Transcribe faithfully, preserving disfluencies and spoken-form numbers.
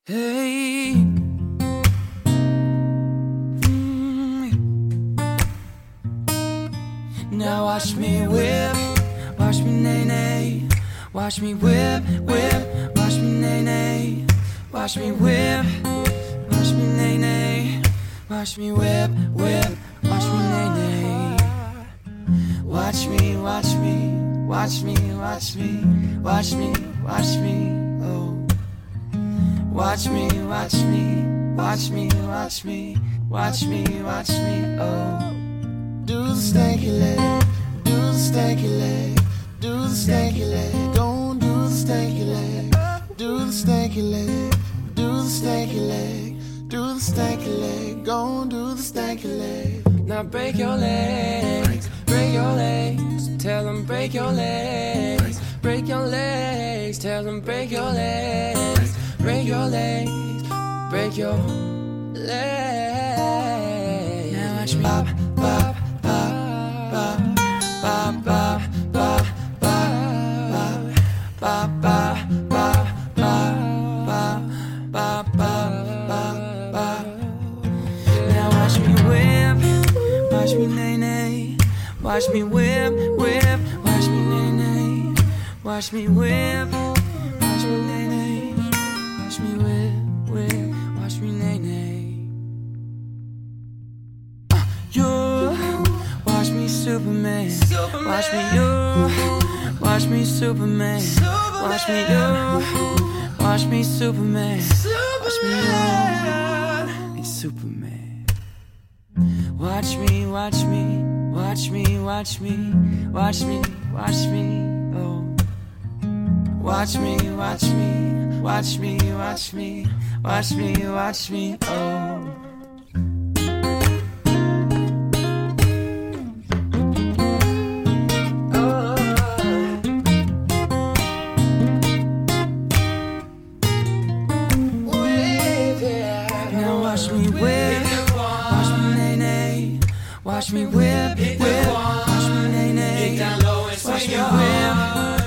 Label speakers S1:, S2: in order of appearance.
S1: Hey, mm. Now watch me whip, watch me nay nay, watch me whip, whip, watch me nay nay, watch me whip, watch me nay nay, watch me whip, whip, watch me nay nay. Watch me, watch me, watch me, watch me, watch me, watch me, oh. Watch me, watch me, watch me, watch me, watch me, watch me, oh. Do the stanky leg, do the stanky leg, do the stanky leg, don't do the stanky leg, do the stanky leg, do the stanky leg, do the stanky leg, gon' do the stanky leg. Now break your legs, break your legs, tell them break your legs, break your legs, tell them break your legs. Break your legs, break your legs. Now watch me bop, bop, bop, bop, bop, bop, bop, bop, bop, bop, bop, bop, bop, bop. Now watch me whip, watch me nay nay, watch me whip, whip, watch me nay nay, watch me whip, watch me nay nay. Watch me whip, whip, watch me nay nay. Uh, you, watch me Superman, Superman. Watch me you, watch me Superman, Superman. Watch me you, watch me Superman, Superman. Watch me you, be Superman. Watch me, watch me, watch me, watch me, watch me, watch me, oh. Watch me, watch me. Watch me, watch me, watch me, watch me, oh. Oh. Whip it. Now watch me whip, watch me nay nay, watch me whip, whip, watch me nay nay, watch me whip.